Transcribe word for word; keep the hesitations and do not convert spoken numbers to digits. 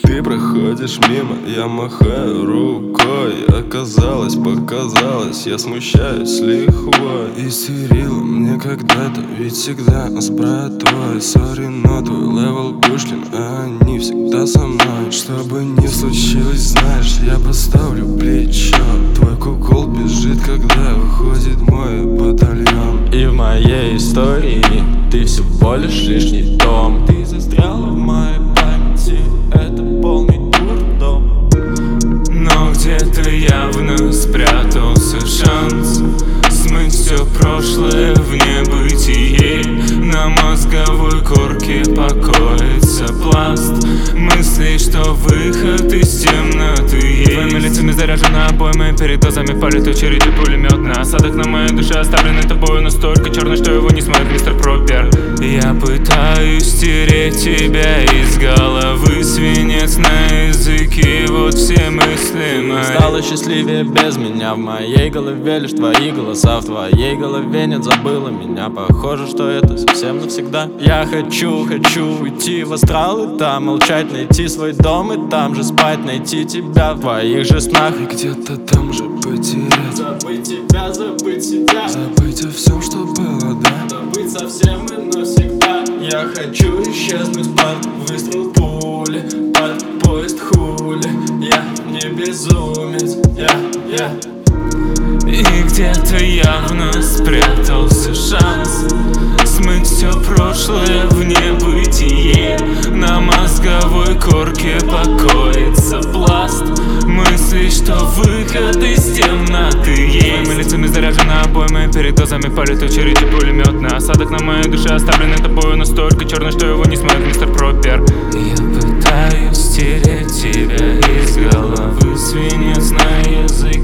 Ты проходишь мимо, я махаю рукой. Оказалось, показалось, я смущаюсь с лихвой. Истерила мне когда-то, ведь всегда с братвой. Сори, но твой левел Пушкин, а они всегда со мной. Что бы ни случилось, знаешь, я поставлю плечо. Твой кукол бежит, когда выходит мой батальон. И в моей истории ты всего лишь лишний том. Ты застряла в моей памяти, это полный дурдом. Но где-то явно спрятался шанс смыть все прошлое в небытие. На мозговой корке покоится пласт мыслей, что выход из темноты есть. Твоими лицами заряжена обоймой, передозами палит очередью пулеметный осадок на моей душе, оставленный тобою настолько черный, что его не смоет мистер Пропер. Я пытаюсь стереть тебя из головы, свинец на языке, вот все мысли мои. Стала счастливее без меня, в моей голове лишь твои голоса. В твоей голове нет, забыла меня, похоже, что это совсем навсегда. Я хочу, хочу уйти в астрал и там молчать, найти свой дом и там же спать, найти тебя в твоих же снах и где-то там же потерять. Забыть тебя, забыть себя, забыть о всем, что было, да? Забыть совсем и навсегда. Я хочу исчезнуть под выстрел пули, под поезд хули. Я не безумец, я, я. И где-то явно спрятался шанс смыть все прошлое в небытие. На мозговой корке покоится пласт мыслей, что выход из темноты есть. Твоими лицами заряжена обоймой, передозами палит очередью пулеметный осадок на моей душе, оставленный тобою настолько черный, что его не смоет мистер Пропер. Я пытаюсь стереть тебя из головы, свинец на языке.